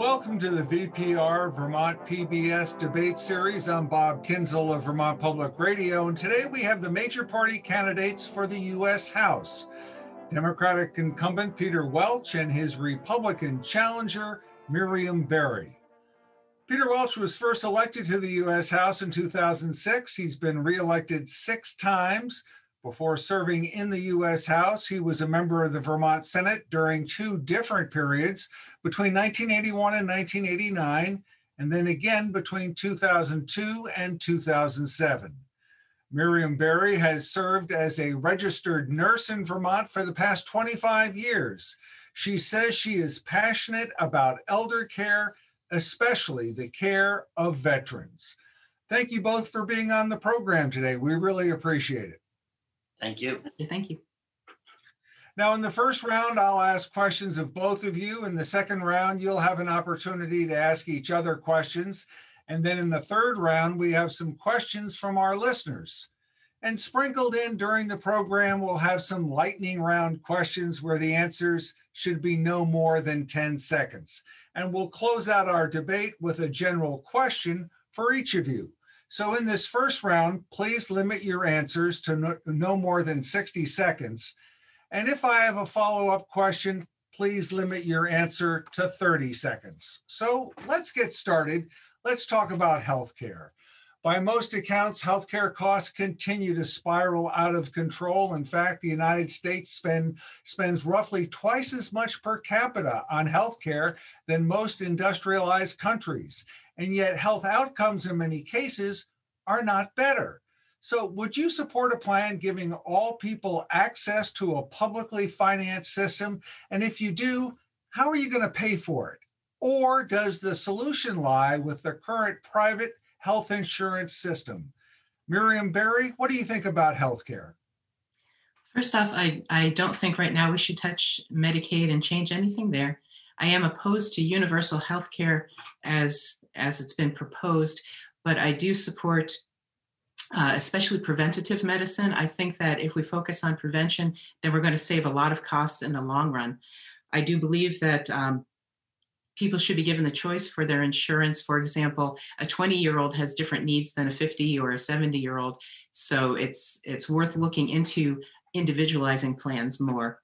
Welcome to the VPR Vermont PBS debate series. I'm Bob Kinzel of Vermont Public Radio, and today we have the major party candidates for the U.S. House. Democratic incumbent Peter Welch and his Republican challenger, Miriam Berry. Peter Welch was first elected to the U.S. House in 2006. He's been reelected 6 times. Before serving in the U.S. House, he was a member of the Vermont Senate during 2 different periods between 1981 and 1989, and then again between 2002 and 2007. Miriam Berry has served as a registered nurse in Vermont for the past 25 years. She says she is passionate about elder care, especially the care of veterans. Thank you both for being on the program today. We really appreciate it. Thank you. Thank you. Now, in the first round, I'll ask questions of both of you. In the second round, you'll have an opportunity to ask each other questions. And then in the third round, we have some questions from our listeners. And sprinkled in during the program, we'll have some lightning round questions where the answers should be no more than 10 seconds. And we'll close out our debate with a general question for each of you. So in this first round, please limit your answers to no more than 60 seconds. And if I have a follow-up question, please limit your answer to 30 seconds. So let's get started. Let's talk about healthcare. By most accounts, healthcare costs continue to spiral out of control. In fact, the United States spends roughly twice as much per capita on healthcare than most industrialized countries. And yet health outcomes in many cases are not better. So would you support a plan giving all people access to a publicly financed system? And if you do, how are you going to pay for it? Or does the solution lie with the current private health insurance system? Miriam Berry, what do you think about healthcare? First off, I don't think right now we should touch Medicaid and change anything there. I am opposed to universal health care as it's been proposed, but I do support especially preventative medicine. I think that if we focus on prevention, then we're going to save a lot of costs in the long run. I do believe that people should be given the choice for their insurance. For example, a 20-year-old has different needs than a 50 or a 70-year-old. So it's worth looking into individualizing plans more.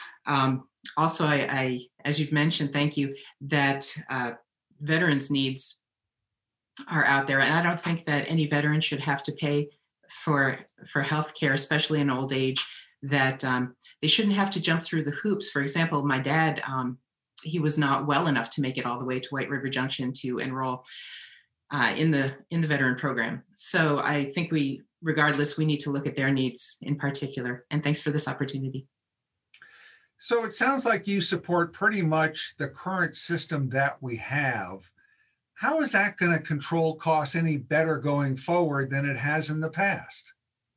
Also, I, as you've mentioned, thank you, that veterans' needs are out there. And I don't think that any veteran should have to pay for health care, especially in old age, that they shouldn't have to jump through the hoops. For example, my dad, he was not well enough to make it all the way to White River Junction to enroll in the veteran program. So I think regardless, we need to look at their needs in particular. And thanks for this opportunity. So it sounds like you support pretty much the current system that we have. How is that going to control costs any better going forward than it has in the past?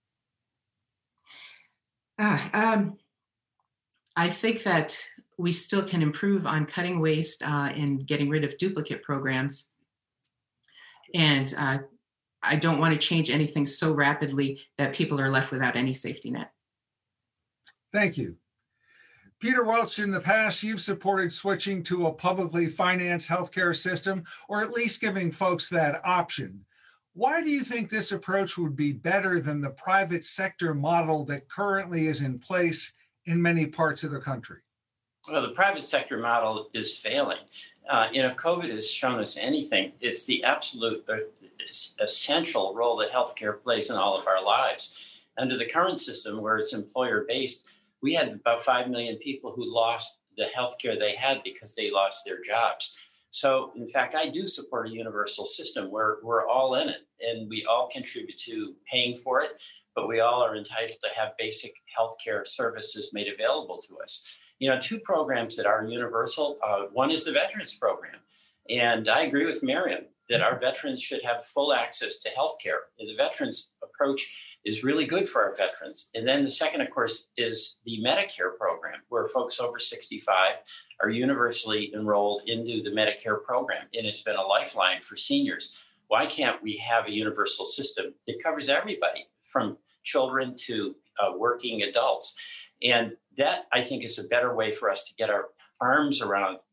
I think that we still can improve on cutting waste and getting rid of duplicate programs. And I don't want to change anything so rapidly that people are left without any safety net. Thank you. Peter Welch, in the past, you've supported switching to a publicly financed healthcare system, or at least giving folks that option. Why do you think this approach would be better than the private sector model that currently is in place in many parts of the country? Well, the private sector model is failing. And if COVID has shown us anything, it's the absolute essential role that healthcare plays in all of our lives. Under the current system, where it's employer-based, we had about 5 million people who lost the healthcare they had because they lost their jobs. So, in fact, I do support a universal system where we're all in it and we all contribute to paying for it, but we all are entitled to have basic healthcare services made available to us. 2 programs that are universal. One is the Veterans Program. And I agree with Miriam that our veterans should have full access to healthcare. The Veterans approach is really good for our veterans. And then the second, of course, is the Medicare program, where folks over 65 are universally enrolled into the Medicare program. And it's been a lifeline for seniors. Why can't we have a universal system that covers everybody, from children to working adults? And that, I think, is a better way for us to get our arms around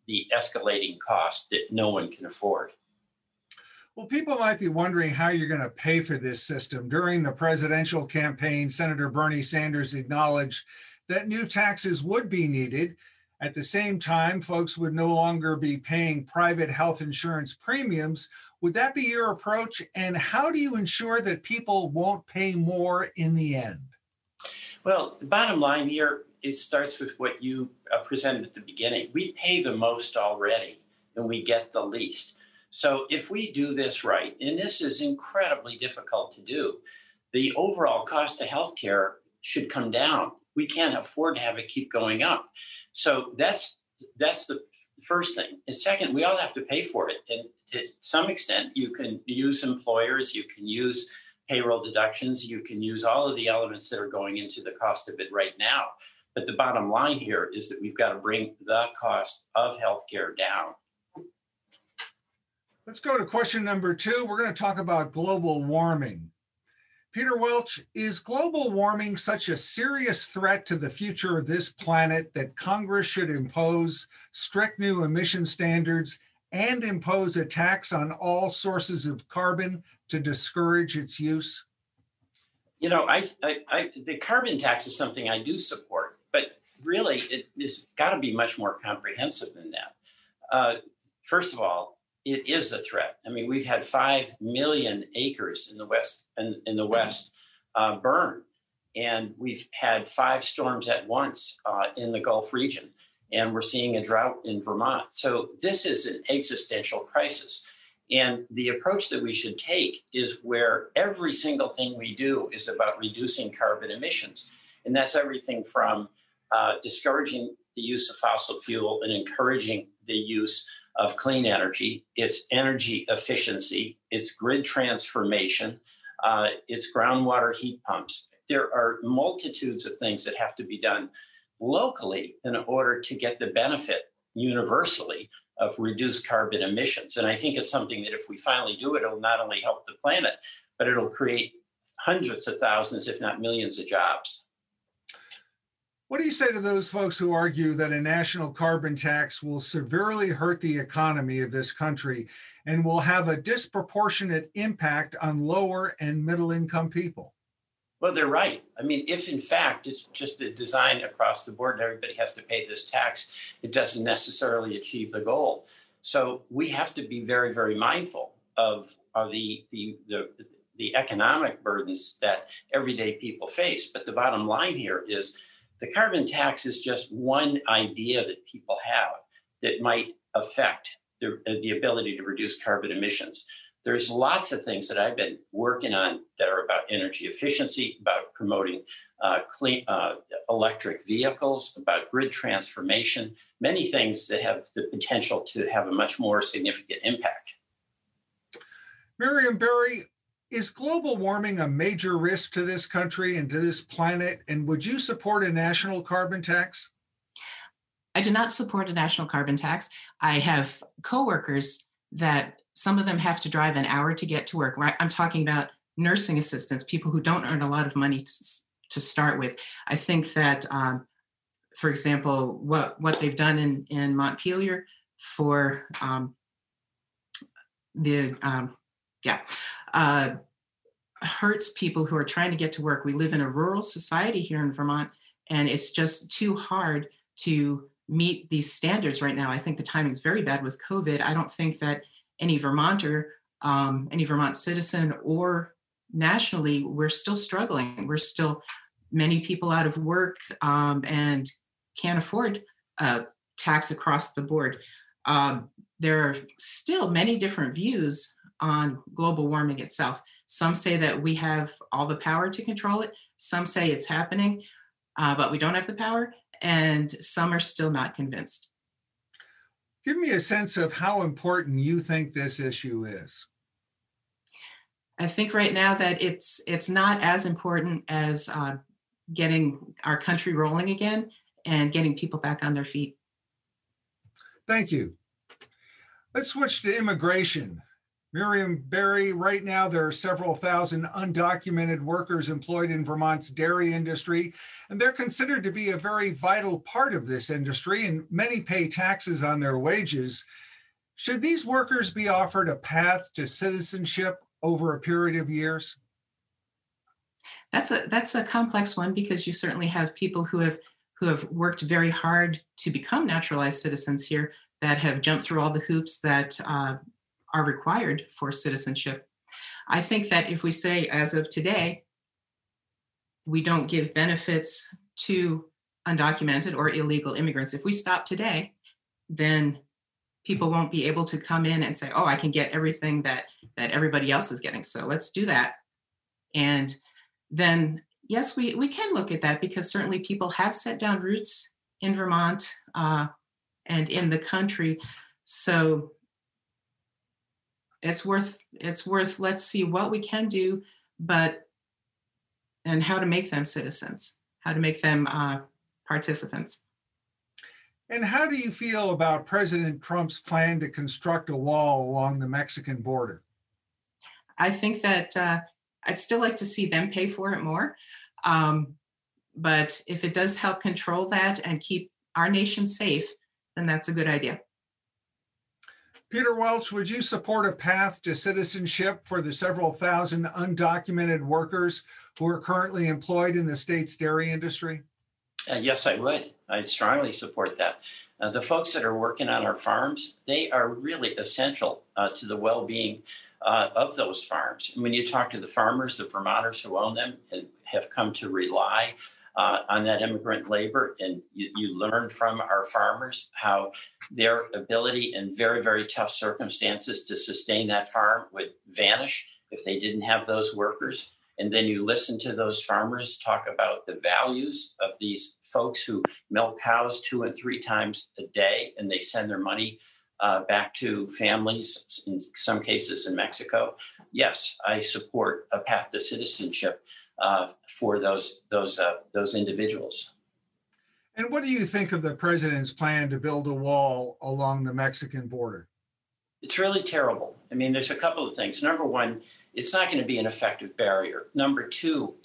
the escalating cost that no one can afford. Well, people might be wondering how you're going to pay for this system. During the presidential campaign, Senator Bernie Sanders acknowledged that new taxes would be needed. At the same time, folks would no longer be paying private health insurance premiums. Would that be your approach? And how do you ensure that people won't pay more in the end? Well, the bottom line here, it starts with what you presented at the beginning. We pay the most already, and we get the least. So if we do this right, and this is incredibly difficult to do, the overall cost of healthcare should come down. We can't afford to have it keep going up. So that's the first thing. And second, we all have to pay for it. And to some extent, you can use employers, you can use payroll deductions, you can use all of the elements that are going into the cost of it right now. But the bottom line here is that we've got to bring the cost of healthcare down. Let's go to question number 2. We're going to talk about global warming. Peter Welch, is global warming such a serious threat to the future of this planet that Congress should impose strict new emission standards and impose a tax on all sources of carbon to discourage its use? You know, the carbon tax is something I do support, but really it has got to be much more comprehensive than that. First of all, it is a threat. I mean, we've had 5 million acres in the West burn, and we've had 5 storms at once in the Gulf region, and we're seeing a drought in Vermont. So this is an existential crisis. And the approach that we should take is where every single thing we do is about reducing carbon emissions. And that's everything from discouraging the use of fossil fuel and encouraging the use of clean energy, it's energy efficiency, it's grid transformation, it's groundwater heat pumps. There are multitudes of things that have to be done locally in order to get the benefit universally of reduced carbon emissions. And I think it's something that if we finally do it, it'll not only help the planet, but it'll create hundreds of thousands, if not millions of jobs. What do you say to those folks who argue that a national carbon tax will severely hurt the economy of this country and will have a disproportionate impact on lower and middle income people? Well, they're right. I mean, if in fact it's just the design across the board and everybody has to pay this tax, it doesn't necessarily achieve the goal. So we have to be very, very mindful of the economic burdens that everyday people face. But the bottom line here is the carbon tax is just one idea that people have that might affect the ability to reduce carbon emissions. There's lots of things that I've been working on that are about energy efficiency, about promoting clean electric vehicles, about grid transformation, many things that have the potential to have a much more significant impact. Miriam Berry, is global warming a major risk to this country and to this planet? And would you support a national carbon tax? I do not support a national carbon tax. I have coworkers that some of them have to drive an hour to get to work. Right? I'm talking about nursing assistants, people who don't earn a lot of money to start with. I think that, for example, what they've done in Montpelier for hurts people who are trying to get to work. We live in a rural society here in Vermont, and it's just too hard to meet these standards right now. I think the timing is very bad with COVID. I don't think that any Vermonter, any Vermont citizen or nationally, we're still struggling. We're still many people out of work and can't afford a tax across the board. There are still many different views on global warming itself. Some say that we have all the power to control it. Some say it's happening, but we don't have the power. And some are still not convinced. Give me a sense of how important you think this issue is. I think right now that it's not as important as getting our country rolling again and getting people back on their feet. Thank you. Let's switch to immigration. Miriam Berry, right now there are several thousand undocumented workers employed in Vermont's dairy industry, and they're considered to be a very vital part of this industry, and many pay taxes on their wages. Should these workers be offered a path to citizenship over a period of years? That's a complex one, because you certainly have people who have worked very hard to become naturalized citizens here, that have jumped through all the hoops that are required for citizenship. I think that if we say, as of today, we don't give benefits to undocumented or illegal immigrants, if we stop today, then people won't be able to come in and say, oh, I can get everything that everybody else is getting. So let's do that. And then, yes, we can look at that, because certainly people have set down roots in Vermont and in the country. So it's worth, let's see what we can do, and how to make them citizens, how to make them participants. And how do you feel about President Trump's plan to construct a wall along the Mexican border? I think that I'd still like to see them pay for it more. But if it does help control that and keep our nation safe, then that's a good idea. Peter Welch, would you support a path to citizenship for the several thousand undocumented workers who are currently employed in the state's dairy industry? Yes, I would. I'd strongly support that. The folks that are working on our farms, they are really essential to the well-being of those farms. And when you talk to the farmers, the Vermonters who own them, and have come to rely on that immigrant labor, and you learn from our farmers how their ability in very, very tough circumstances to sustain that farm would vanish if they didn't have those workers. And then you listen to those farmers talk about the values of these folks who milk cows 2 and 3 times a day, and they send their money back to families, in some cases in Mexico. Yes, I support a path to citizenship for those individuals. And what do you think of the president's plan to build a wall along the Mexican border? It's really terrible. I mean, there's a couple of things. Number one, it's not going to be an effective barrier. Number two,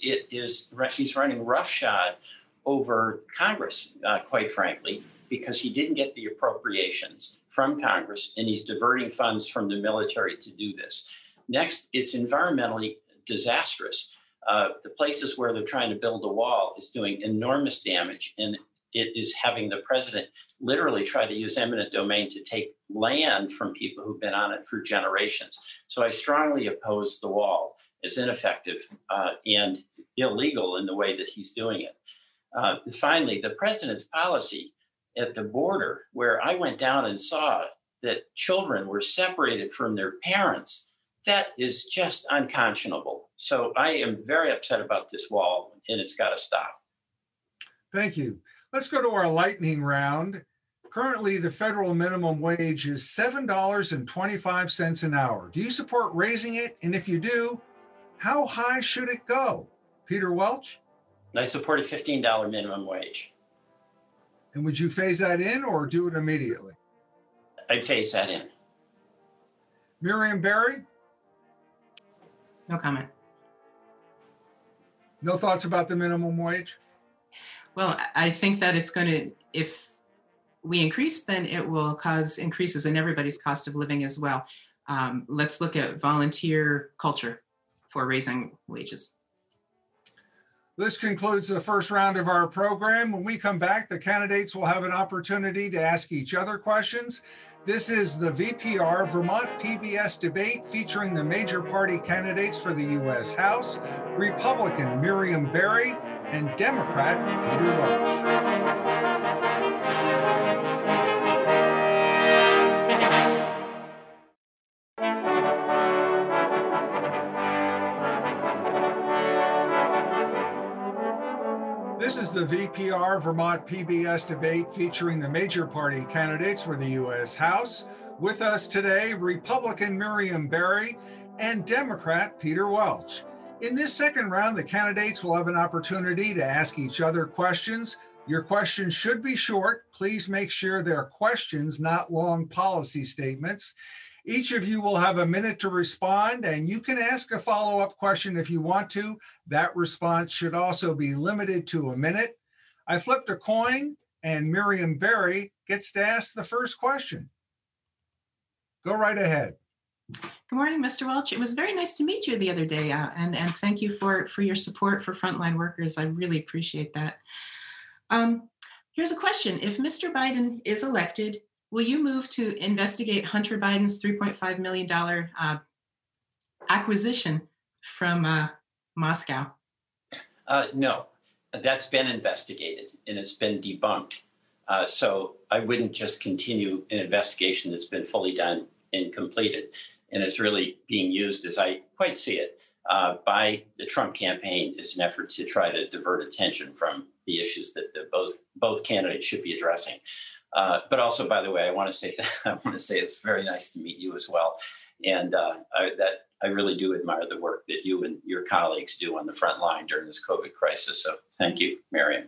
he's running roughshod over Congress, quite frankly, because he didn't get the appropriations from Congress, and he's diverting funds from the military to do this. Next, it's environmentally disastrous. The places where they're trying to build a wall is doing enormous damage, and it is having the president literally try to use eminent domain to take land from people who've been on it for generations. So I strongly oppose the wall as ineffective and illegal in the way that he's doing it. Finally, the president's policy at the border, where I went down and saw that children were separated from their parents, that is just unconscionable. So I am very upset about this wall, and it's got to stop. Thank you. Let's go to our lightning round. Currently, the federal minimum wage is $7.25 an hour. Do you support raising it? And if you do, how high should it go? Peter Welch? I support a $15 minimum wage. And would you phase that in or do it immediately? I'd phase that in. Miriam Berry? No comment. No thoughts about the minimum wage? Well, I think that it's going to, if we increase, then it will cause increases in everybody's cost of living as well. Let's look at volunteer culture for raising wages. This concludes the first round of our program. When we come back, the candidates will have an opportunity to ask each other questions. This is the VPR Vermont PBS debate featuring the major party candidates for the U.S. House, Republican Miriam Berry and Democrat Peter Welch. This is the VPR Vermont PBS debate featuring the major party candidates for the U.S. House. With us today, Republican Miriam Berry and Democrat Peter Welch. In this second round, the candidates will have an opportunity to ask each other questions. Your questions should be short. Please make sure they're questions, not long policy statements. Each of you will have a minute to respond, and you can ask a follow-up question if you want to. That response should also be limited to a minute. I flipped a coin, and Miriam Berry gets to ask the first question. Go right ahead. Good morning, Mr. Welch. It was very nice to meet you the other day, and thank you for your support for frontline workers. I really appreciate that. Here's a question. If Mr. Biden is elected, will you move to investigate Hunter Biden's $3.5 million acquisition from Moscow? No, that's been investigated and it's been debunked. So I wouldn't just continue an investigation that's been fully done and completed. And it's really being used, as I quite see it, by the Trump campaign as an effort to try to divert attention from the issues that both candidates should be addressing. But also, by the way, I want to say it's very nice to meet you as well, and I really do admire the work that you and your colleagues do on the front line during this COVID crisis. So, thank you, Miriam.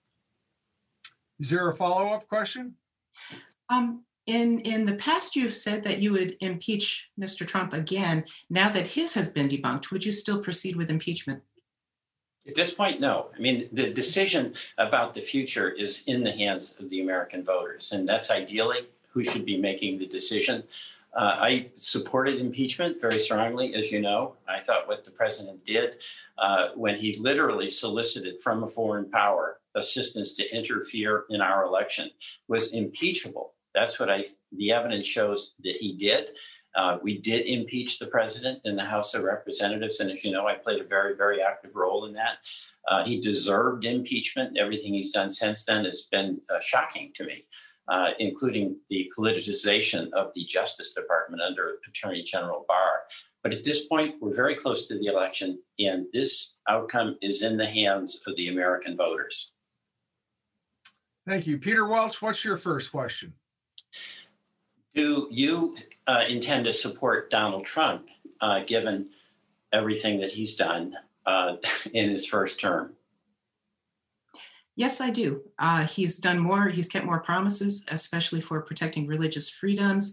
Is there a follow-up question? In the past, you've said that you would impeach Mr. Trump again. Now that his has been debunked, would you still proceed with impeachment? At this point, no. I mean, the decision about the future is in the hands of the American voters, and that's ideally who should be making the decision. I supported impeachment very strongly, as you know. I thought what the president did when he literally solicited from a foreign power assistance to interfere in our election was impeachable. That's what the evidence shows that he did. We did impeach the president in the House of Representatives. And as you know, I played a very, very active role in that. He deserved impeachment. Everything he's done since then has been shocking to me, including the politicization of the Justice Department under Attorney General Barr. But at this point, we're very close to the election, and this outcome is in the hands of the American voters. Thank you. Peter Welch, what's your first question? Do you intend to support Donald Trump, given everything that he's done in his first term? Yes, I do. He's done more. He's kept more promises, especially for protecting religious freedoms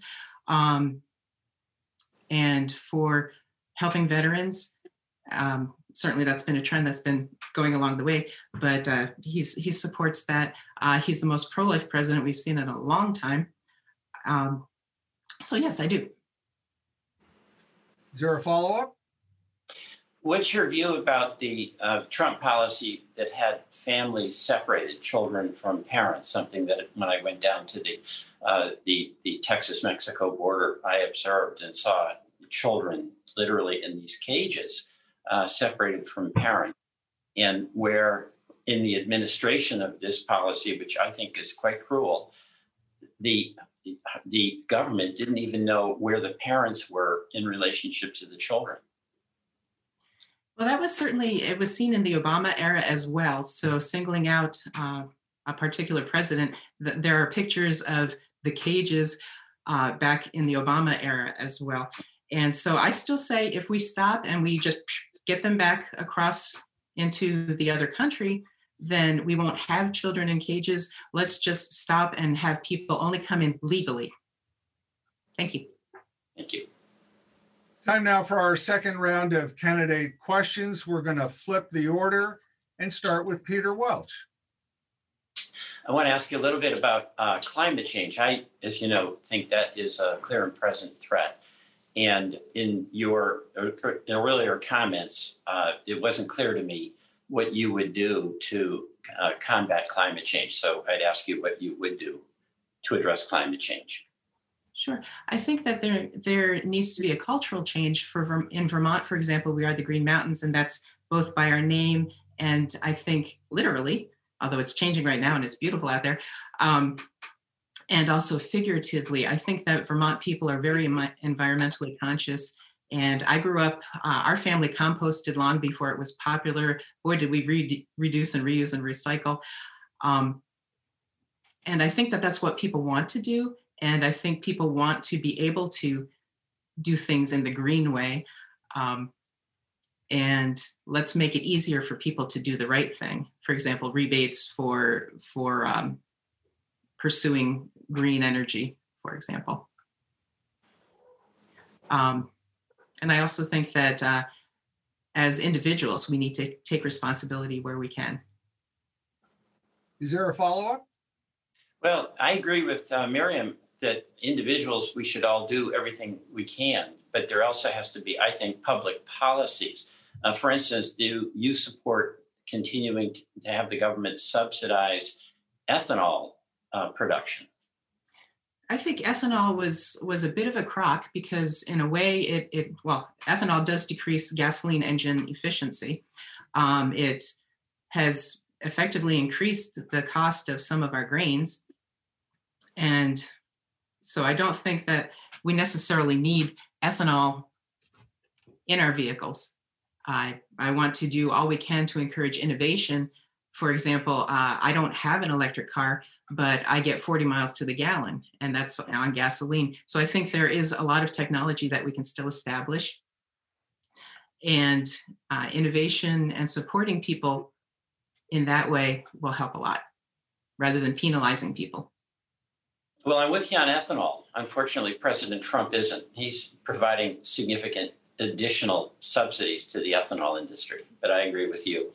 and for helping veterans. Certainly, that's been a trend that's been going along the way, but he supports that. He's the most pro-life president we've seen in a long time. So yes, I do. Is there a follow-up? What's your view about the Trump policy that had families separated, children from parents, something that when I went down to the Texas-Mexico border, I observed and saw children literally in these cages separated from parents, and where in the administration of this policy, which I think is quite cruel, the government didn't even know where the parents were in relationship to the children. Well, that was certainly, it was seen in the Obama era as well. So singling out a particular president, there are pictures of the cages back in the Obama era as well. And so I still say if we stop and we just get them back across into the other country, then we won't have children in cages. Let's just stop and have people only come in legally. Thank you. Thank you. Time now for our second round of candidate questions. We're going to flip the order and start with Peter Welch. I want to ask you a little bit about climate change. I, as you know, think that is a clear and present threat. And in your earlier comments, it wasn't clear to me what you would do to combat climate change. So I'd ask you what you would do to address climate change. Sure. I think that there needs to be a cultural change in Vermont, for example. We are the Green Mountains, and that's both by our name and I think literally, although it's changing right now and it's beautiful out there, and also figuratively. I think that Vermont people are very environmentally conscious. And I grew up, our family composted long before it was popular. Boy, did we reduce and reuse and recycle. And I think that that's what people want to do. And I think people want to be able to do things in the green way. And let's make it easier for people to do the right thing. For example, rebates for pursuing green energy, for example. Um, and I also think that as individuals, we need to take responsibility where we can. Is there a follow-up? Well, I agree with Miriam that individuals, we should all do everything we can, but there also has to be, I think, public policies. For instance, do you support continuing to have the government subsidize ethanol production? I think ethanol was a bit of a crock because in a way ethanol does decrease gasoline engine efficiency. It has effectively increased the cost of some of our grains. And so I don't think that we necessarily need ethanol in our vehicles. I want to do all we can to encourage innovation. For example, I don't have an electric car, but I get 40 miles to the gallon, and that's on gasoline. So I think there is a lot of technology that we can still establish. And innovation and supporting people in that way will help a lot, rather than penalizing people. Well, I'm with you on ethanol. Unfortunately, President Trump isn't. He's providing significant additional subsidies to the ethanol industry, but I agree with you.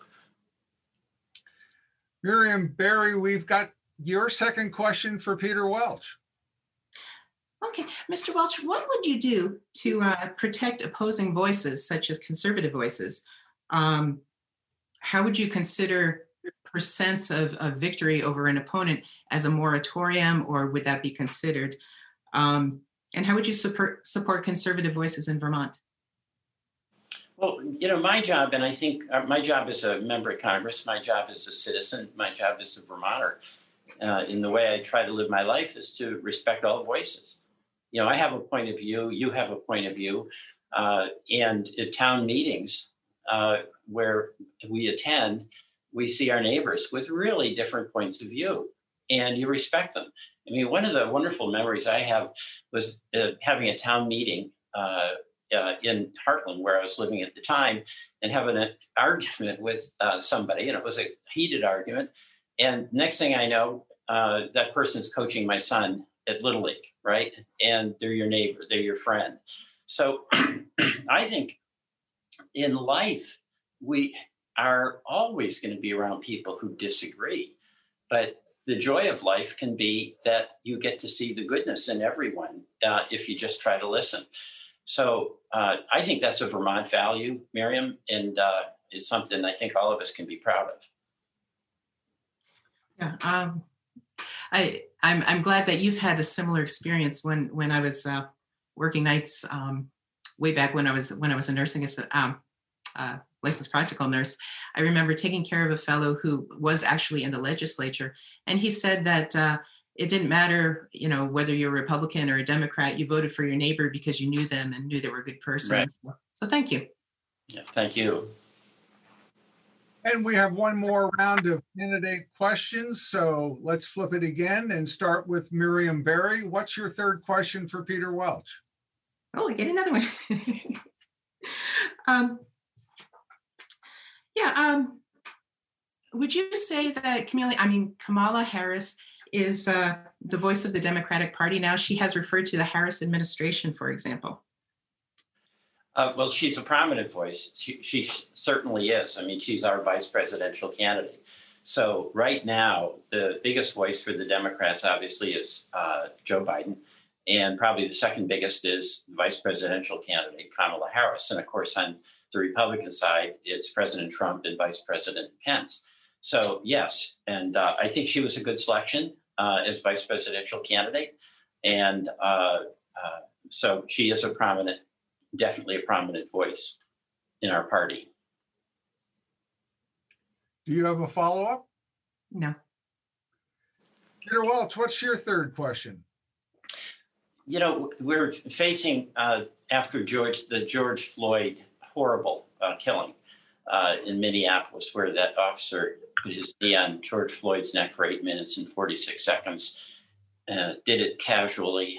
Miriam Barry, we've got your second question for Peter Welch. Okay, Mr. Welch, what would you do to protect opposing voices, such as conservative voices? How would you consider percents of victory over an opponent as a moratorium, or would that be considered? And how would you support conservative voices in Vermont? Well, my job, and I think my job as a member of Congress, my job as a citizen, my job as a Vermonter, in the way I try to live my life, is to respect all voices. I have a point of view, you have a point of view, and at town meetings where we attend, we see our neighbors with really different points of view, and you respect them. I mean, one of the wonderful memories I have was having a town meeting in Heartland, where I was living at the time, and having an argument with somebody, and it was a heated argument. And next thing I know, that person's coaching my son at Little League, right? And they're your neighbor, they're your friend. So I think in life, we are always going to be around people who disagree. But the joy of life can be that you get to see the goodness in everyone if you just try to listen. So I think that's a Vermont value, Miriam, and it's something I think all of us can be proud of. Yeah, I'm glad that you've had a similar experience. When I was working nights way back when I was a nursing assistant, licensed practical nurse, I remember taking care of a fellow who was actually in the legislature, and he said that it didn't matter, whether you're a Republican or a Democrat, you voted for your neighbor because you knew them and knew they were a good person. Right. So thank you. Yeah, thank you. And we have one more round of candidate questions. So let's flip it again and start with Miriam Barry. What's your third question for Peter Welch? Oh, I get another one. Would you say that Kamala Harris is the voice of the Democratic Party now? She has referred to the Harris administration, for example. Well, she's a prominent voice. She certainly is. I mean, she's our vice presidential candidate. So right now, the biggest voice for the Democrats, obviously, is Joe Biden. And probably the second biggest is vice presidential candidate Kamala Harris. And of course, on the Republican side, it's President Trump and Vice President Pence. So yes, and I think she was a good selection as vice presidential candidate. And so she is definitely a prominent voice in our party. Do you have a follow-up? No. Peter Welch, what's your third question? We're facing, after the George Floyd horrible killing in Minneapolis, where that officer put his knee on George Floyd's neck for 8 minutes and 46 seconds, did it casually,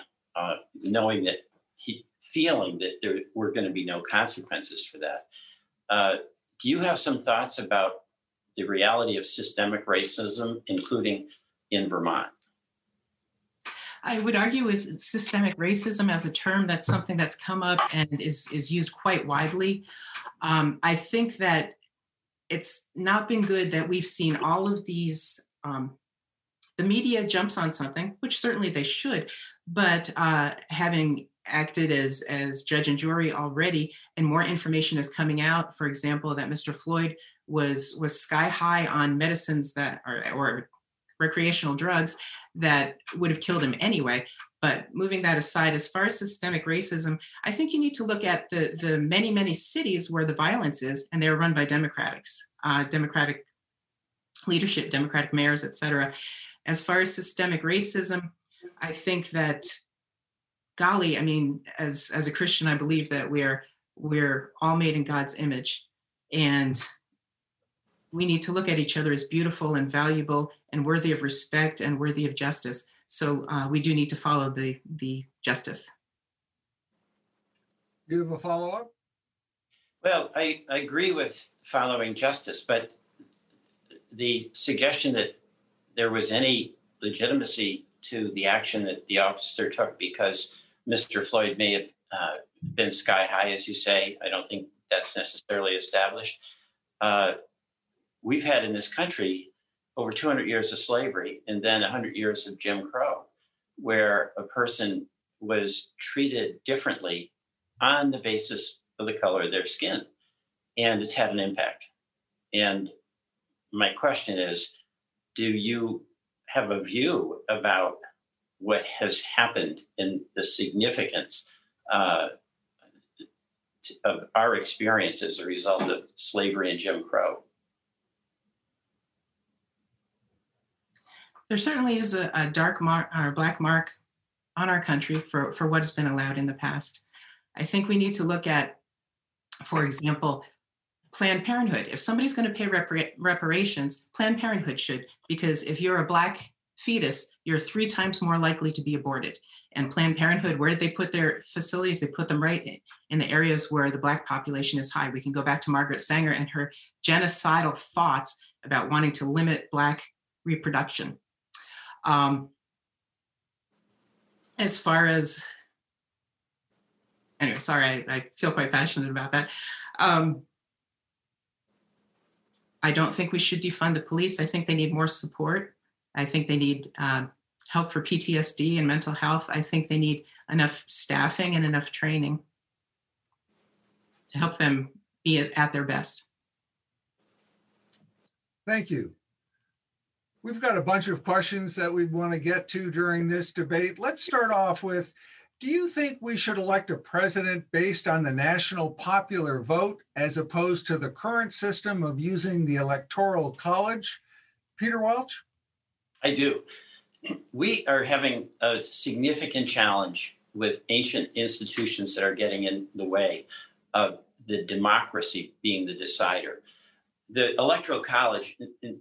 feeling that there were going to be no consequences for that. Do you have some thoughts about the reality of systemic racism, including in Vermont? I would argue with systemic racism as a term. That's something that's come up and is used quite widely. I think that it's not been good that we've seen all of these. The media jumps on something, which certainly they should, but having acted as judge and jury already, and more information is coming out. For example, that Mr. Floyd was sky high on medicines that or recreational drugs that would have killed him anyway. But moving that aside, as far as systemic racism, I think you need to look at the many cities where the violence is, and they're run by Democratic leadership, Democratic mayors, et cetera. As far as systemic racism, I think that, golly, I mean, as a Christian, I believe that we're all made in God's image, and we need to look at each other as beautiful and valuable and worthy of respect and worthy of justice. So we do need to follow the justice. Do you have a follow-up? Well, I agree with following justice, but the suggestion that there was any legitimacy to the action that the officer took because Mr. Floyd may have been sky high, as you say, I don't think that's necessarily established. We've had in this country over 200 years of slavery and then 100 years of Jim Crow, where a person was treated differently on the basis of the color of their skin. And it's had an impact. And my question is, do you have a view about what has happened and the significance of our experience as a result of slavery and Jim Crow? There certainly is a dark mark or a black mark on our country for what has been allowed in the past. I think we need to look at, for example, Planned Parenthood. If somebody's going to pay reparations, Planned Parenthood should, because if you're a Black fetus, you're 3 times more likely to be aborted. And Planned Parenthood, where did they put their facilities? They put them right in the areas where the Black population is high. We can go back to Margaret Sanger and her genocidal thoughts about wanting to limit Black reproduction. As far as, anyway, sorry, I feel quite passionate about that. I don't think we should defund the police. I think they need more support. I think they need help for PTSD and mental health. I think they need enough staffing and enough training to help them be at their best. Thank you. We've got a bunch of questions that we want to get to during this debate. Let's start off with, do you think we should elect a president based on the national popular vote as opposed to the current system of using the Electoral College? Peter Welch? I do. We are having a significant challenge with ancient institutions that are getting in the way of the democracy being the decider. The Electoral College,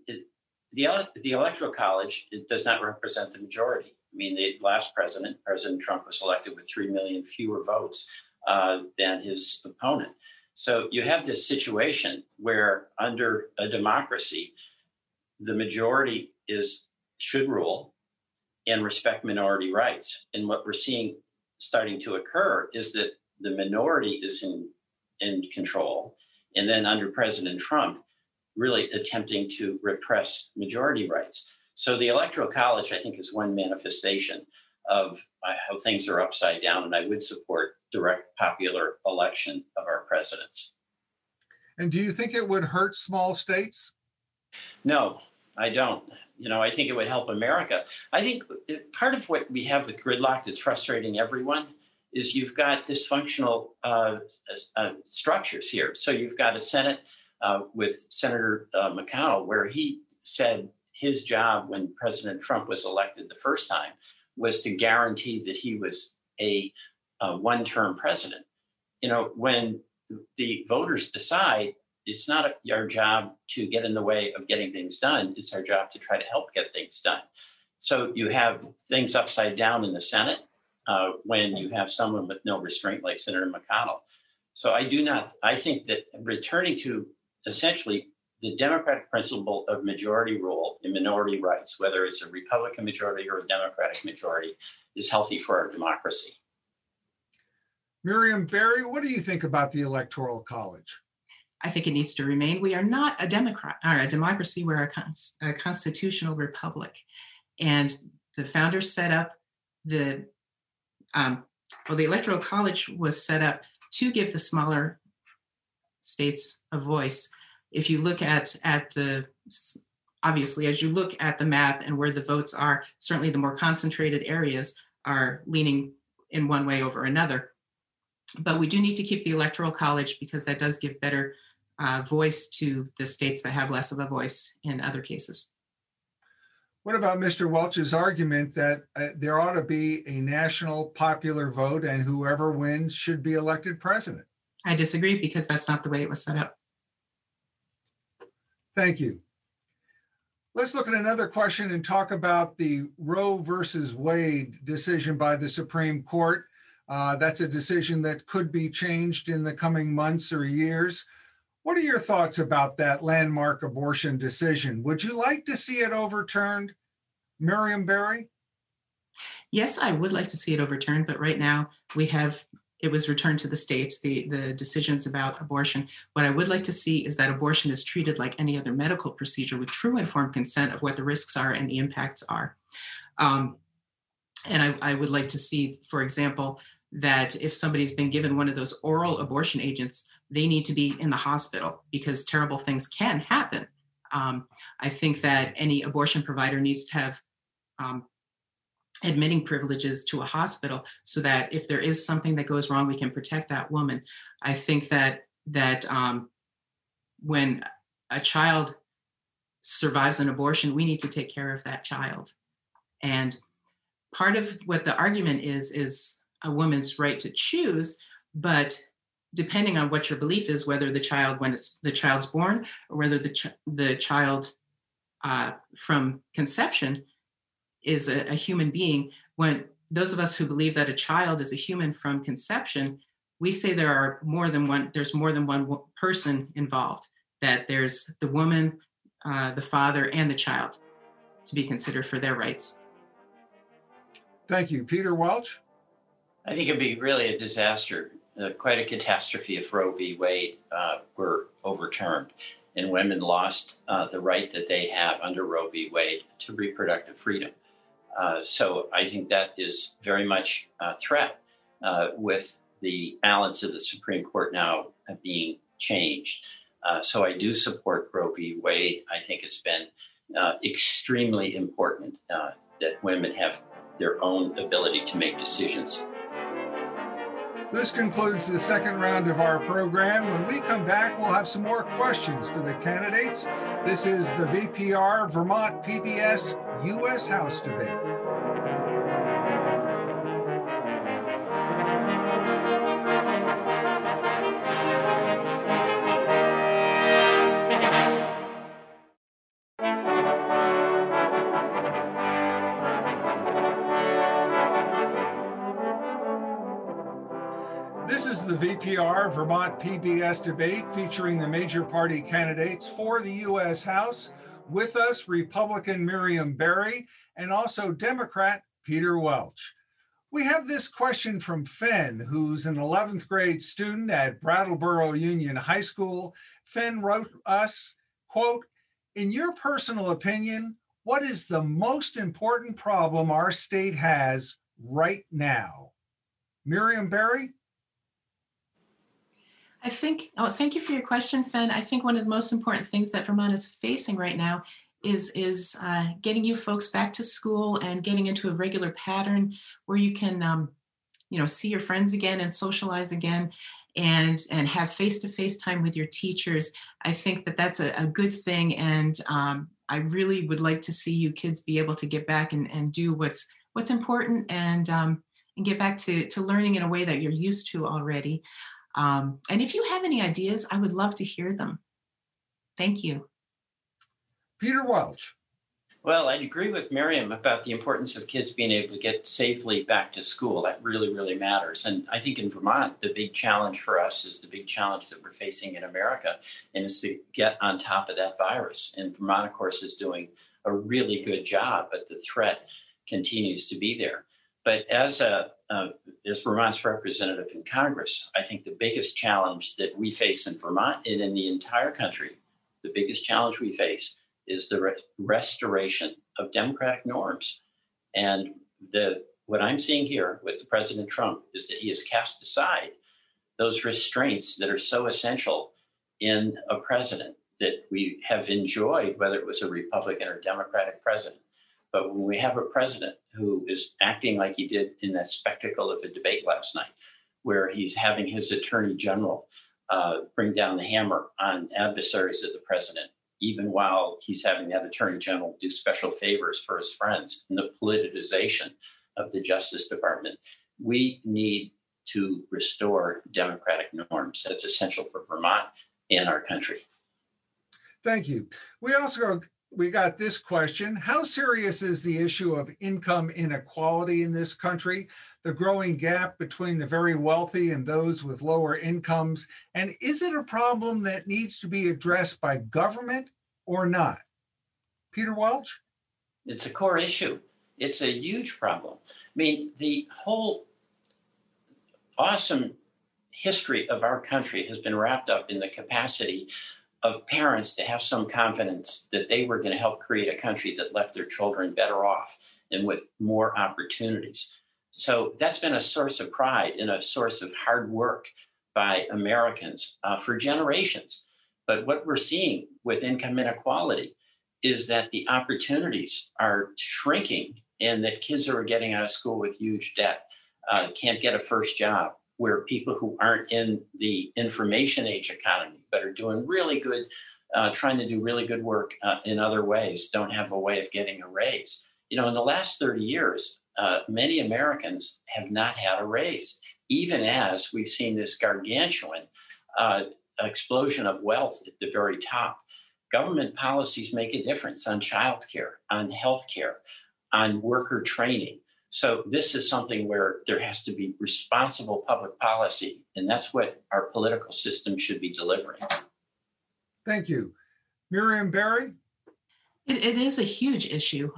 the Electoral College, it does not represent the majority. I mean, the last president, President Trump, was elected with 3 million fewer votes than his opponent. So you have this situation where under a democracy, the majority should rule and respect minority rights. And what we're seeing starting to occur is that the minority is in control. And then under President Trump, really attempting to repress majority rights. So the Electoral College, I think, is one manifestation of how things are upside down. And I would support direct popular election of our presidents. And do you think it would hurt small states? No, I don't. I think it would help America. I think part of what we have with gridlock that's frustrating everyone is you've got dysfunctional structures here. So you've got a Senate with Senator McConnell, where he said his job when President Trump was elected the first time was to guarantee that he was a one-term president. When the voters decide, it's not our job to get in the way of getting things done. It's our job to try to help get things done. So you have things upside down in the Senate when you have someone with no restraint like Senator McConnell. So I think that returning to essentially the democratic principle of majority rule in minority rights, whether it's a Republican majority or a Democratic majority, is healthy for our democracy. Miriam Barry, what do you think about the Electoral College? I think it needs to remain. We are not a democrat or a democracy. We're a constitutional republic, and the founders set up the the Electoral College was set up to give the smaller states a voice. If you look at the obviously, as you look at the map and where the votes are, certainly the more concentrated areas are leaning in one way over another. But we do need to keep the Electoral College because that does give better voice to the states that have less of a voice in other cases. What about Mr. Welch's argument that there ought to be a national popular vote and whoever wins should be elected president? I disagree because that's not the way it was set up. Thank you. Let's look at another question and talk about the Roe versus Wade decision by the Supreme Court. That's a decision that could be changed in the coming months or years. What are your thoughts about that landmark abortion decision? Would you like to see it overturned, Miriam Barry? Yes, I would like to see it overturned, but right now it was returned to the states, the decisions about abortion. What I would like to see is that abortion is treated like any other medical procedure with true informed consent of what the risks are and the impacts are. And I would like to see, for example, that if somebody's been given one of those oral abortion agents, they need to be in the hospital because terrible things can happen. I think that any abortion provider needs to have admitting privileges to a hospital so that if there is something that goes wrong, we can protect that woman. I think that when a child survives an abortion, we need to take care of that child. And part of what the argument is a woman's right to choose, but depending on what your belief is, whether the child, when the child's born, or whether the child from conception is a human being, when those of us who believe that a child is a human from conception, we say there's more than one person involved, that there's the woman, the father, and the child to be considered for their rights. Thank you. Peter Welch? I think it'd be really a disaster, quite a catastrophe if Roe v. Wade were overturned and women lost the right that they have under Roe v. Wade to reproductive freedom. So I think that is very much a threat with the balance of the Supreme Court now being changed. So I do support Roe v. Wade. I think it's been extremely important that women have their own ability to make decisions. This concludes the second round of our program. When we come back, we'll have some more questions for the candidates. This is the VPR Vermont PBS U.S. House debate. This is the VPR Vermont PBS debate featuring the major party candidates for the U.S. House. With us, Republican Miriam Barry and also Democrat Peter Welch. We have this question from Fenn, who's an 11th grade student at Brattleboro Union High School. Fenn wrote us, quote, "In your personal opinion, what is the most important problem our state has right now?" Miriam Barry? Thank you for your question, Fenn. I think one of the most important things that Vermont is facing right now is getting you folks back to school and getting into a regular pattern where you can, see your friends again and socialize again and have face-to-face time with your teachers. I think that that's a good thing. And I really would like to see you kids be able to get back and do what's important and get back to learning in a way that you're used to already. And if you have any ideas, I would love to hear them. Thank you. Peter Welch. Well, I'd agree with Miriam about the importance of kids being able to get safely back to school. That really, really matters. And I think in Vermont, the big challenge for us is the big challenge that we're facing in America, and it's to get on top of that virus. And Vermont, of course, is doing a really good job, but the threat continues to be there. But as Vermont's representative in Congress, I think the biggest challenge that we face in Vermont and in the entire country, the biggest challenge we face is the restoration of democratic norms. And what I'm seeing here with the President Trump is that he has cast aside those restraints that are so essential in a president that we have enjoyed, whether it was a Republican or Democratic president. But when we have a president who is acting like he did in that spectacle of a debate last night, where he's having his attorney general bring down the hammer on adversaries of the president, even while he's having that attorney general do special favors for his friends, and the politicization of the Justice Department, we need to restore democratic norms. That's essential for Vermont and our country. Thank you. We got this question. How serious is the issue of income inequality in this country, the growing gap between the very wealthy and those with lower incomes? And is it a problem that needs to be addressed by government or not? Peter Welch? It's a core issue. It's a huge problem. I mean, the whole awesome history of our country has been wrapped up in the capacity of parents to have some confidence that they were going to help create a country that left their children better off and with more opportunities. So that's been a source of pride and a source of hard work by Americans for generations. But what we're seeing with income inequality is that the opportunities are shrinking and that kids are getting out of school with huge debt, can't get a first job, where people who aren't in the information age economy, but are doing really good, trying to do really good work in other ways, don't have a way of getting a raise. You know, in the last 30 years, many Americans have not had a raise, even as we've seen this gargantuan explosion of wealth at the very top. Government policies make a difference on childcare, on healthcare, on worker training. So this is something where there has to be responsible public policy, and that's what our political system should be delivering. Thank you. Miriam Barry? It is a huge issue.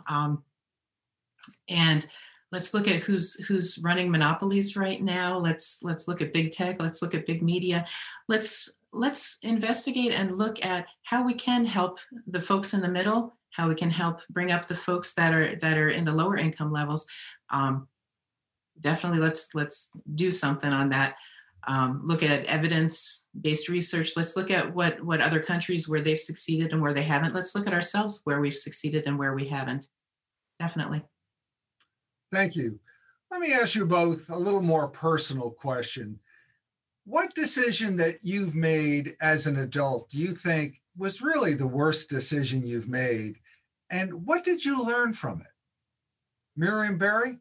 And let's look at who's running monopolies right now. Let's look at big tech. Let's look at big media. Let's investigate and look at how we can help the folks in the middle, how we can help bring up the folks that are in the lower income levels. Definitely let's do something on that. Look at evidence-based research. Let's look at what other countries where they've succeeded and where they haven't. Let's look at ourselves where we've succeeded and where we haven't. Definitely. Thank you. Let me ask you both a little more personal question. What decision that you've made as an adult do you think was really the worst decision you've made? And what did you learn from it? Miriam Barry?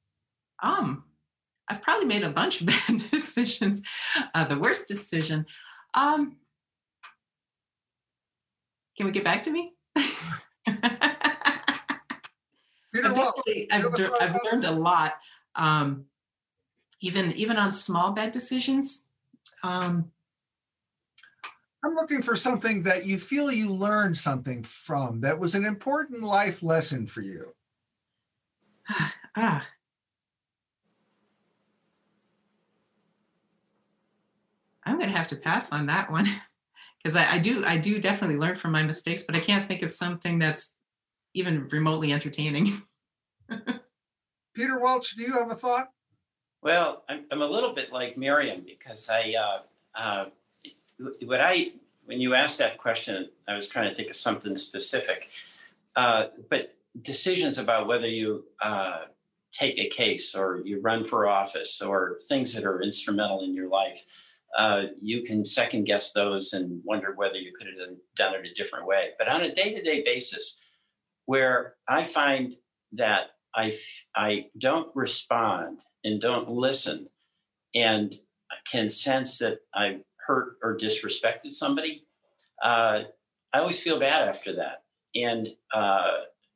I've probably made a bunch of bad decisions. The worst decision. Can we get back to me? I've learned a lot. Even on small bad decisions. I'm looking for something that you feel you learned something from that was an important life lesson for you. I'm going to have to pass on that one because I do definitely learn from my mistakes, but I can't think of something that's even remotely entertaining. Peter Welch, do you have a thought? Well, I'm a little bit like Miriam because when you asked that question, I was trying to think of something specific. But decisions about whether you take a case or you run for office or things that are instrumental in your life, you can second guess those and wonder whether you could have done it a different way. But on a day-to-day basis, where I find that I don't respond and don't listen and can sense that I've hurt or disrespected somebody, I always feel bad after that. And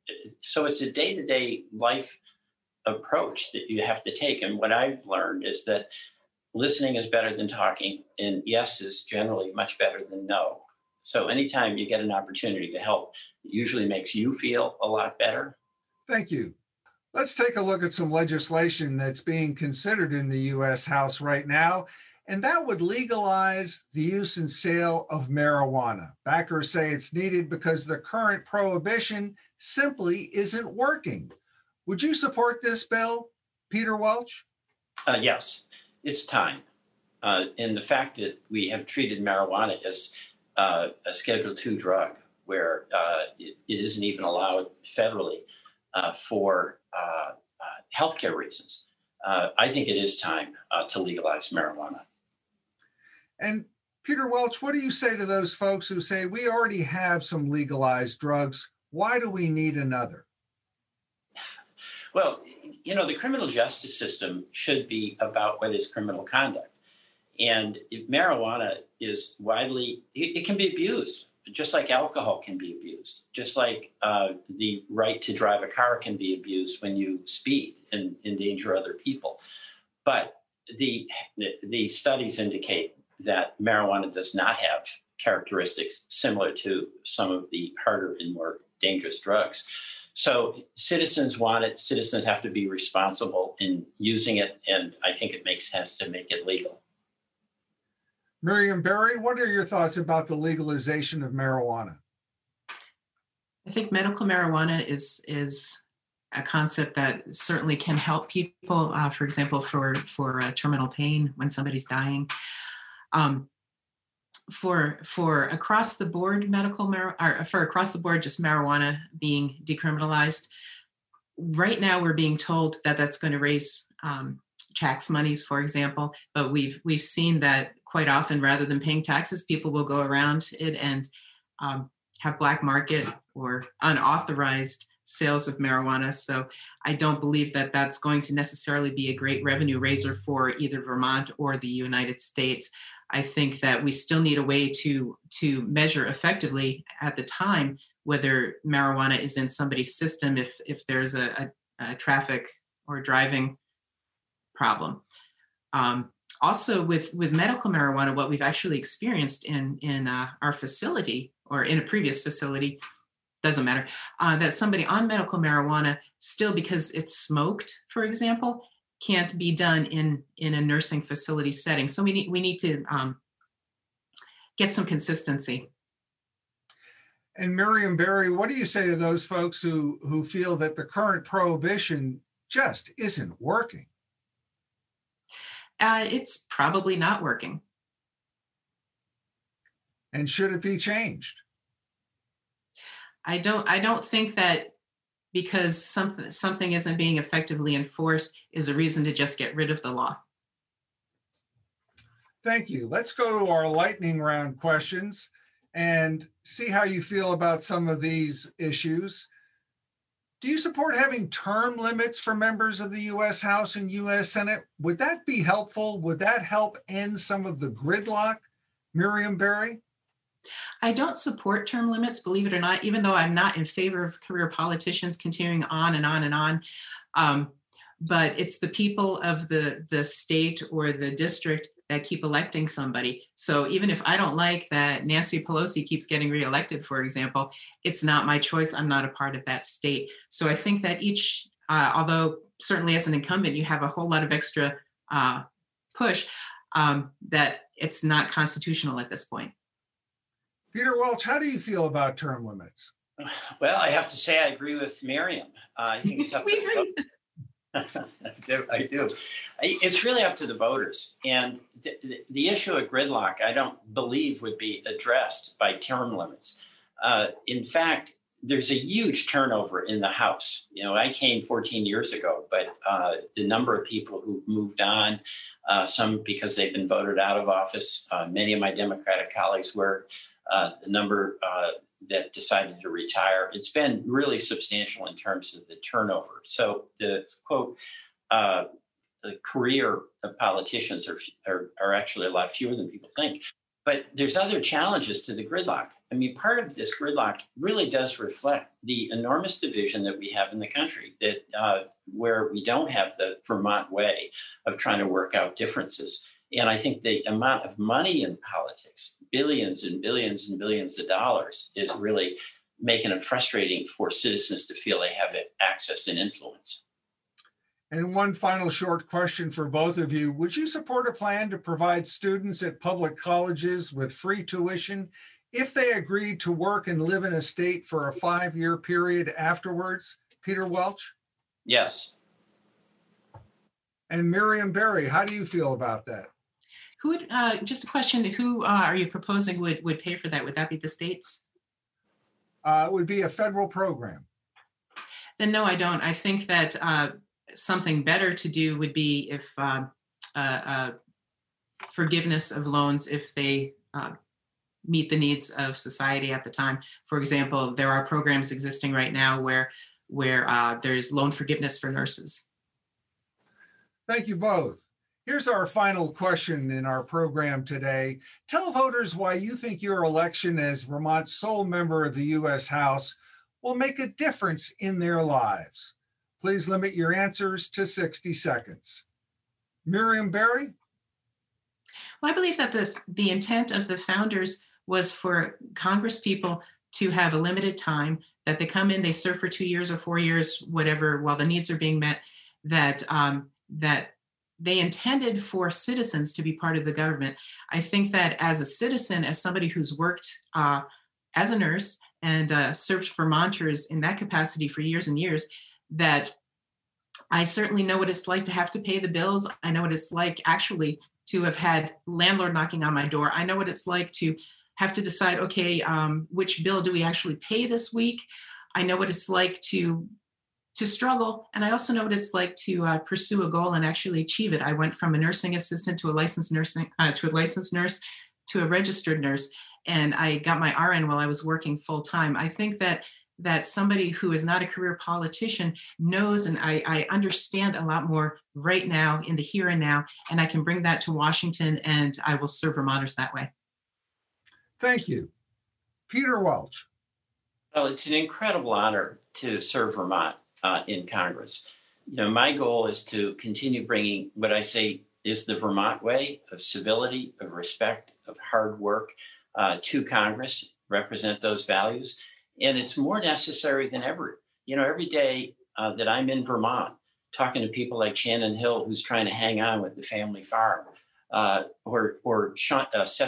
so it's a day-to-day life approach that you have to take. And what I've learned is that listening is better than talking, and yes is generally much better than no. So anytime you get an opportunity to help, it usually makes you feel a lot better. Thank you. Let's take a look at some legislation that's being considered in the U.S. House right now, and that would legalize the use and sale of marijuana. Backers say it's needed because the current prohibition simply isn't working. Would you support this bill, Peter Welch? Yes, it's time. And the fact that we have treated marijuana as a Schedule II drug, where it isn't even allowed federally for healthcare reasons, I think it is time to legalize marijuana. And Peter Welch, what do you say to those folks who say we already have some legalized drugs? Why do we need another? Well, the criminal justice system should be about what is criminal conduct. And if marijuana is it can be abused, just like alcohol can be abused, just like the right to drive a car can be abused when you speed and endanger other people. But the studies indicate that marijuana does not have characteristics similar to some of the harder and more dangerous drugs. So citizens want it. Citizens have to be responsible in using it. And I think it makes sense to make it legal. Miriam Berry, what are your thoughts about the legalization of marijuana? I think medical marijuana is a concept that certainly can help people, for example, for terminal pain when somebody's dying. For across the board for across the board just marijuana being decriminalized, right now we're being told that that's going to raise tax monies, for example. But we've seen that quite often, rather than paying taxes, people will go around it and have black market or unauthorized sales of marijuana. So I don't believe that that's going to necessarily be a great revenue raiser for either Vermont or the United States. I think that we still need a way to measure effectively at the time whether marijuana is in somebody's system if there's a traffic or driving problem. Also, with medical marijuana, what we've actually experienced in our facility or in a previous facility, doesn't matter, that somebody on medical marijuana still, because it's smoked, for example, can't be done in a nursing facility setting. So we need to get some consistency. And Miriam Berry, what do you say to those folks who feel that the current prohibition just isn't working? It's probably not working. And should it be changed? I don't think that because something isn't being effectively enforced is a reason to just get rid of the law. Thank you. Let's go to our lightning round questions and see how you feel about some of these issues. Do you support having term limits for members of the U.S. House and U.S. Senate? Would that be helpful? Would that help end some of the gridlock, Miriam Berry? I don't support term limits, believe it or not, even though I'm not in favor of career politicians continuing on and on and on. But it's the people of the state or the district that keep electing somebody. So even if I don't like that Nancy Pelosi keeps getting reelected, for example, it's not my choice. I'm not a part of that state. So I think that although certainly as an incumbent, you have a whole lot of extra push, that it's not constitutional at this point. Peter Welch, how do you feel about term limits? Well, I have to say I agree with Miriam. I think it's up to I do. It's really up to the voters. And the issue of gridlock, I don't believe would be addressed by term limits. In fact, there's a huge turnover in the House. I came 14 years ago, but the number of people who've moved on, some because they've been voted out of office, many of my Democratic colleagues were, the number that decided to retire, it's been really substantial in terms of the turnover. So the quote, the career of politicians are actually a lot fewer than people think. But there's other challenges to the gridlock. I mean, part of this gridlock really does reflect the enormous division that we have in the country, that where we don't have the Vermont way of trying to work out differences. And I think the amount of money in politics, billions and billions and billions of dollars, is really making it frustrating for citizens to feel they have access and influence. And one final short question for both of you. Would you support a plan to provide students at public colleges with free tuition if they agreed to work and live in a state for a 5-year period afterwards? Peter Welch? Yes. And Miriam Berry, how do you feel about that? Who would, just a question, who are you proposing would pay for that? Would that be the states? It would be a federal program. Then no, I don't. I think that something better to do would be if forgiveness of loans if they meet the needs of society at the time. For example, there are programs existing right now where there's loan forgiveness for nurses. Thank you both. Here's our final question in our program today. Tell voters why you think your election as Vermont's sole member of the U.S. House will make a difference in their lives. Please limit your answers to 60 seconds. Miriam Berry? Well, I believe that the intent of the founders was for Congress people to have a limited time, that they come in, they serve for 2 years or 4 years, whatever, while the needs are being met, that they intended for citizens to be part of the government. I think that as a citizen, as somebody who's worked as a nurse and served Vermonters in that capacity for years and years, that I certainly know what it's like to have to pay the bills. I know what it's like actually to have had landlord knocking on my door. I know what it's like to have to decide, okay, which bill do we actually pay this week? I know what it's like to struggle. And I also know what it's like to pursue a goal and actually achieve it. I went from a nursing assistant to a licensed nurse to a registered nurse. And I got my RN while I was working full time. I think that somebody who is not a career politician knows, and I understand a lot more right now in the here and now, and I can bring that to Washington and I will serve Vermonters that way. Thank you. Peter Welch. Well, it's an incredible honor to serve Vermont in Congress. You know, my goal is to continue bringing what I say is the Vermont way of civility, of respect, of hard work to Congress, represent those values. And it's more necessary than ever. You know, every day that I'm in Vermont, talking to people like Shannon Hill, who's trying to hang on with the family farm, or Sean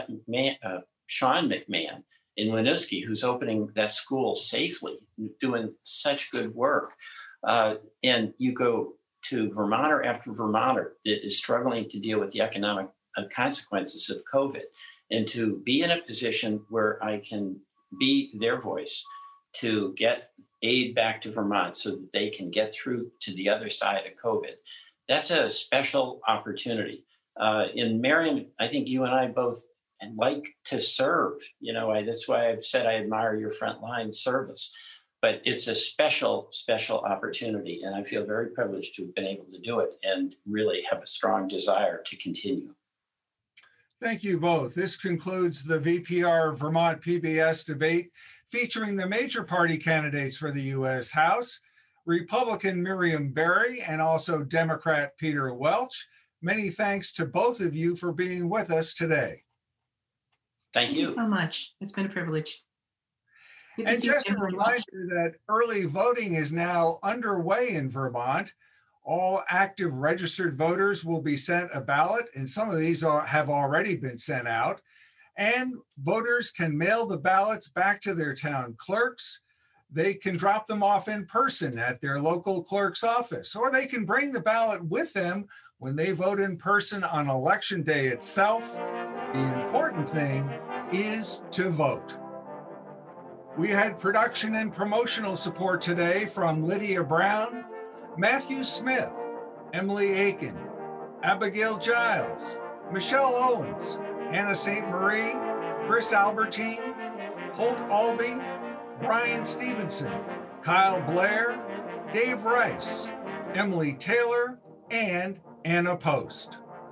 McMahon in Winooski, who's opening that school safely, doing such good work. And you go to Vermonter after Vermonter that is struggling to deal with the economic consequences of COVID, and to be in a position where I can be their voice to get aid back to Vermont so that they can get through to the other side of COVID. That's a special opportunity. And Miriam, I think you and I both like to serve. You know, that's why I've said I admire your frontline service. But it's a special, special opportunity. And I feel very privileged to have been able to do it and really have a strong desire to continue. Thank you both. This concludes the VPR Vermont PBS debate featuring the major party candidates for the U.S. House, Republican Miriam Berry and also Democrat Peter Welch. Many thanks to both of you for being with us today. Thank you so much. It's been a privilege. And just a reminder that early voting is now underway in Vermont. All active registered voters will be sent a ballot, and some of these have already been sent out. And voters can mail the ballots back to their town clerks. They can drop them off in person at their local clerk's office, or they can bring the ballot with them when they vote in person on election day itself. The important thing is to vote. We had production and promotional support today from Lydia Brown, Matthew Smith, Emily Aiken, Abigail Giles, Michelle Owens, Anna St. Marie, Chris Albertine, Holt Albee, Brian Stevenson, Kyle Blair, Dave Rice, Emily Taylor, and Anna Post.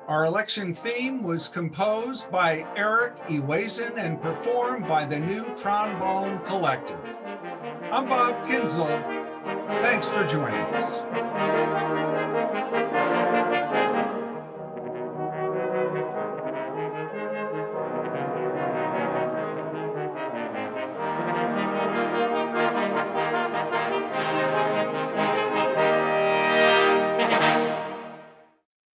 Our election theme was composed by Eric Ewazen and performed by the New Trombone Collective. I'm Bob Kinzel. Thanks for joining us.